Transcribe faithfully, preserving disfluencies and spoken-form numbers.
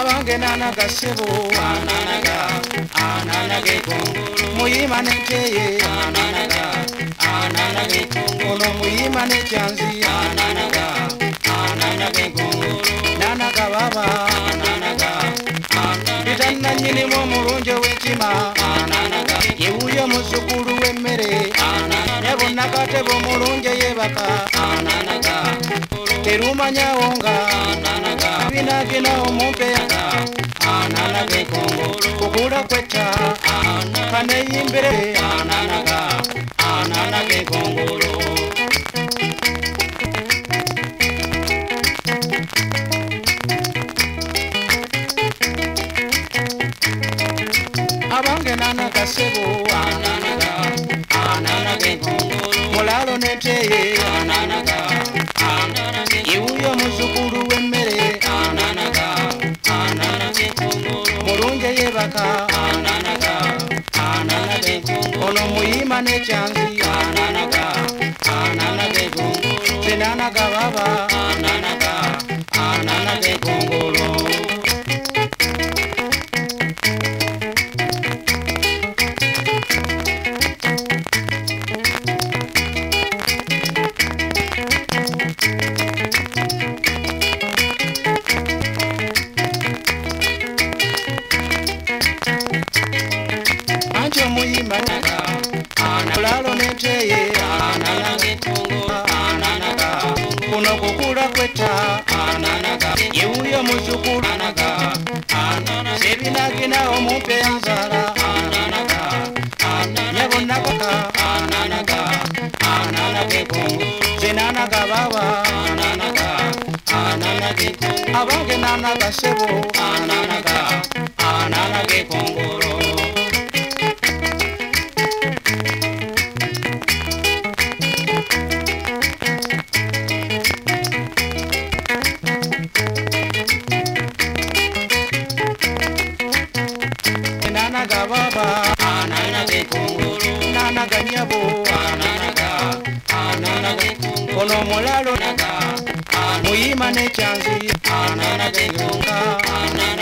abange nanaga sebo ananaga ananage kongolo muyima neteye ananaga ananage kongolo ono muyima necyanzi ananaga ananage kongolo nanaga baba ananaga bitanna nyini mu mulunje w'ekima ananaga yewuye musukulu w'emmere yabonna katebo mulunje yebaka ananaga terumanyawonga binagina omumpe ananage kongolo kukula kwetta kaneyimbere ananaga ananage kongolo abange nanaga sebo ananaga ananage kongolo mulalo neteye ananaga ananage yewuye musukulu w'emmere ananaga ananage kongolo mulunje yebaka ananaga ananage kongolo ono muyima necyanzi ananaga ananage kongolo zinanaga baba ananaga ananage kongolo anje muyima mulalo neteye ananage kongolo ananaga kuno kukula kwetta ananaga yewuye musukulu ananaga ananaga sebinagina omumpe yanzala ananaga ananaga yabonnabaka ananaga ananage kongolo zinanaga baba ananaga ananage kongolo abange nanaga sebo ananaga ananage kongolo zinanaga baba ananage kongolo nanaga nyabo ananaga ananage kongolo ono mulalo ananaga muyima necyanzi ananage kongolo